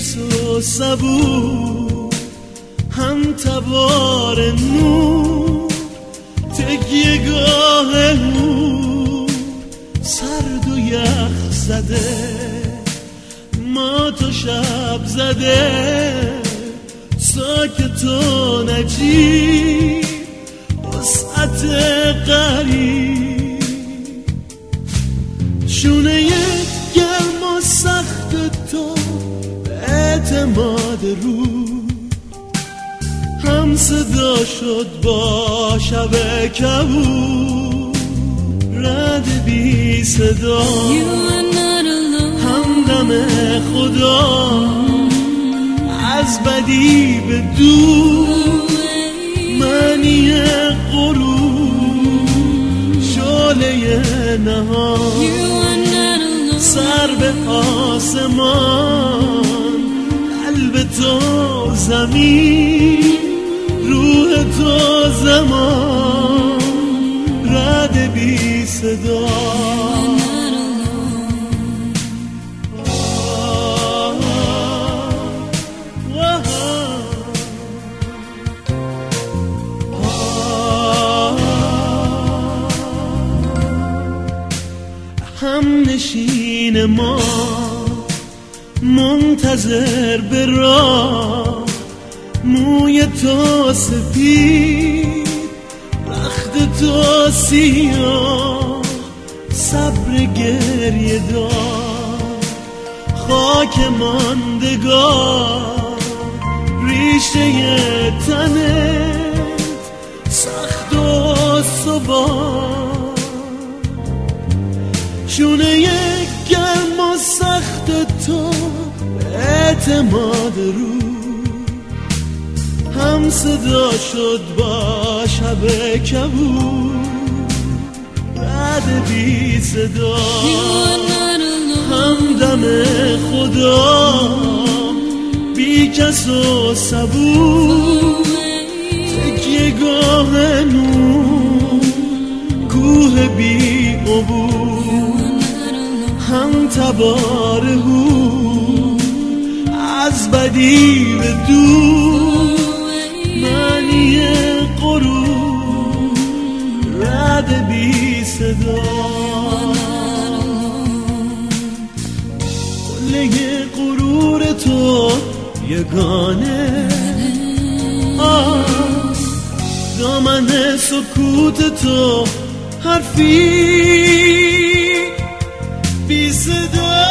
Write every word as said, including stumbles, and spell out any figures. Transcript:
کس و صبور، هم تبار نور، تکیه گاه نور، سرد و یخ زده، ما تو شب زده، ساکت و نجیب، وسعت قریب، شونه گرم و سخت تو، اعتماد رو هم صدا شد با شب کبود، رد بی صدا همدم خدا، از بدی به دور، معنی غرور، شعله نهان، سر به آسمان، قلب تو زمین، روح تو زمان، رد بی صدا. هم نشین ما منتظر به راه، موی تو سپید، رخت تو سیاه، صبر گریه دار، خاک ماندگار، ریشه تنت سخت و ثبات، شونه گرم و سخت تو، اعتماد رو هم صدا شد با شب کبود، رد بی صدا، همدم خدا، بی کس و صبور، تکیه گاه نور، کوه بی عبور، هم تبار هور، از بدی به دور، معنی غرور، رد بی صدا، قله غرور تو یگانه، آه دامن سکوت تو حرفی بی صدا.